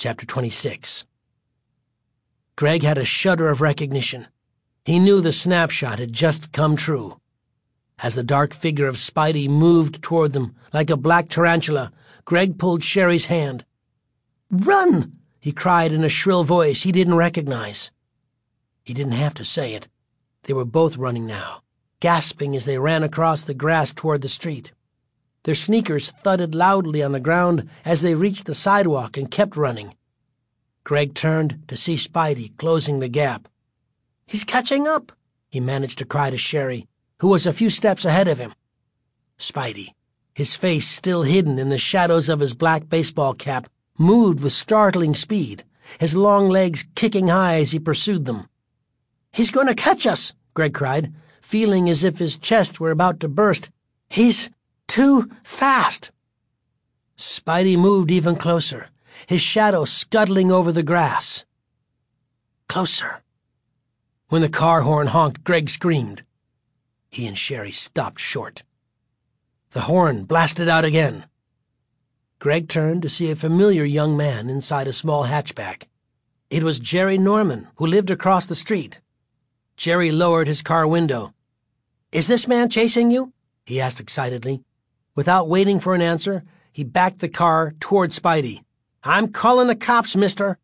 Chapter 26. Greg had a shudder of recognition. He knew the snapshot had just come true. As the dark figure of Spidey moved toward them like a black tarantula, Greg pulled Sherry's hand. "Run!" he cried in a shrill voice he didn't recognize. He didn't have to say it. They were both running now, gasping as they ran across the grass toward the street. Their sneakers thudded loudly on the ground as they reached the sidewalk and kept running. Greg turned to see Spidey closing the gap. "He's catching up," he managed to cry to Sherry, who was a few steps ahead of him. Spidey, his face still hidden in the shadows of his black baseball cap, moved with startling speed, his long legs kicking high as he pursued them. "He's going to catch us," Greg cried, feeling as if his chest were about to burst. "He's too fast." Spidey moved even closer, his shadow scuttling over the grass. Closer. When the car horn honked, Greg screamed. He and Sherry stopped short. The horn blasted out again. Greg turned to see a familiar young man inside a small hatchback. It was Jerry Norman, who lived across the street. Jerry lowered his car window. "Is this man chasing you?" he asked excitedly. Without waiting for an answer, he backed the car toward Spidey. "I'm calling the cops, mister."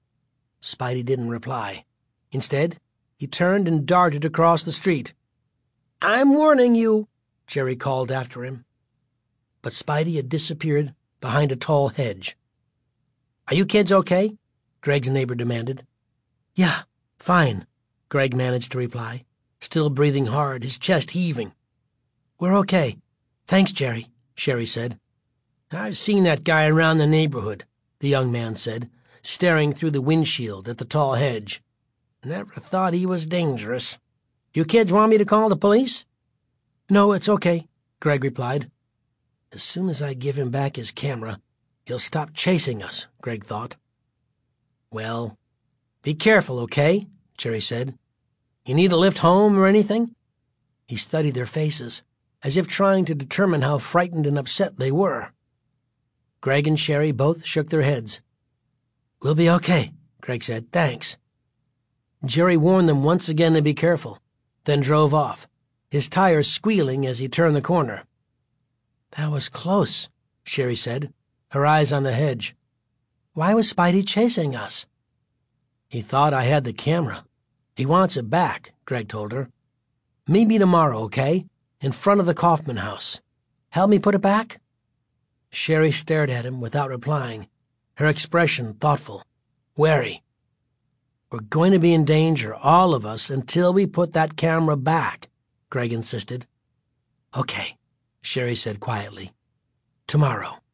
Spidey didn't reply. Instead, he turned and darted across the street. "I'm warning you," Jerry called after him. But Spidey had disappeared behind a tall hedge. "Are you kids okay?" Greg's neighbor demanded. "Yeah, fine," Greg managed to reply, still breathing hard, his chest heaving. "We're okay. Thanks, Jerry," Sherry said. "I've seen that guy around the neighborhood," the young man said, staring through the windshield at the tall hedge. "Never thought he was dangerous. You kids want me to call the police?" "No, it's okay," Greg replied. As soon as I give him back his camera, he'll stop chasing us, Greg thought. "Well, be careful, okay?" Jerry said. "You need a lift home or anything?" He studied their faces, as if trying to determine how frightened and upset they were. Greg and Sherry both shook their heads. "We'll be okay," Greg said. "Thanks." Jerry warned them once again to be careful, then drove off, his tires squealing as he turned the corner. "That was close," Sherry said, her eyes on the hedge. "Why was Spidey chasing us?" "He thought I had the camera. He wants it back," Greg told her. "Meet me tomorrow, okay? In front of the Kaufman house. Help me put it back?" Sherry stared at him without replying, her expression thoughtful, wary. "We're going to be in danger, all of us, until we put that camera back," Greg insisted. "Okay," Sherry said quietly. "Tomorrow."